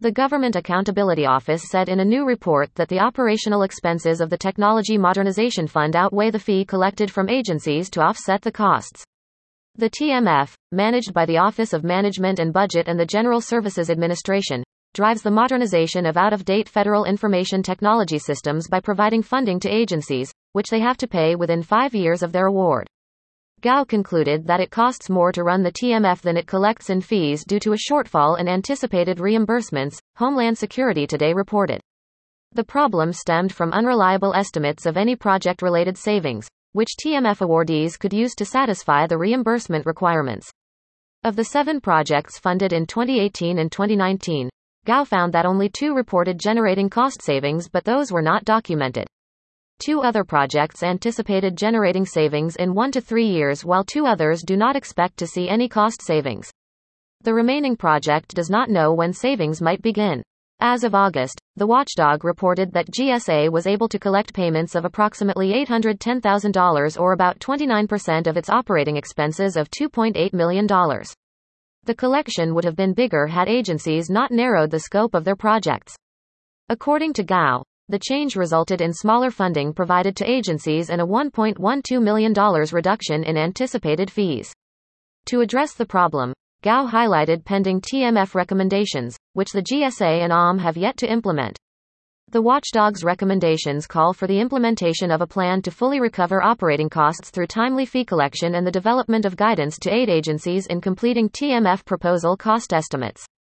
The Government Accountability Office said in a new report that the operational expenses of the Technology Modernization Fund outweigh the fee collected from agencies to offset the costs. The TMF, managed by the Office of Management and Budget and the General Services Administration, drives the modernization of out-of-date federal information technology systems by providing funding to agencies, which they have to pay within 5 years of their award. Gao concluded that it costs more to run the TMF than it collects in fees due to a shortfall in anticipated reimbursements, Homeland Security Today reported. The problem stemmed from unreliable estimates of any project-related savings, which TMF awardees could use to satisfy the reimbursement requirements. Of the 7 projects funded in 2018 and 2019, Gao found that only 2 reported generating cost savings, but those were not documented. 2 other projects anticipated generating savings in 1 to 3 years, while 2 others do not expect to see any cost savings. The remaining project does not know when savings might begin. As of August, the watchdog reported that GSA was able to collect payments of approximately $810,000, or about 29% of its operating expenses of $2.8 million. The collection would have been bigger had agencies not narrowed the scope of their projects. According to Gao, the change resulted in smaller funding provided to agencies and a $1.12 million reduction in anticipated fees. To address the problem, Gao highlighted pending TMF recommendations, which the GSA and OM have yet to implement. The watchdog's recommendations call for the implementation of a plan to fully recover operating costs through timely fee collection and the development of guidance to aid agencies in completing TMF proposal cost estimates.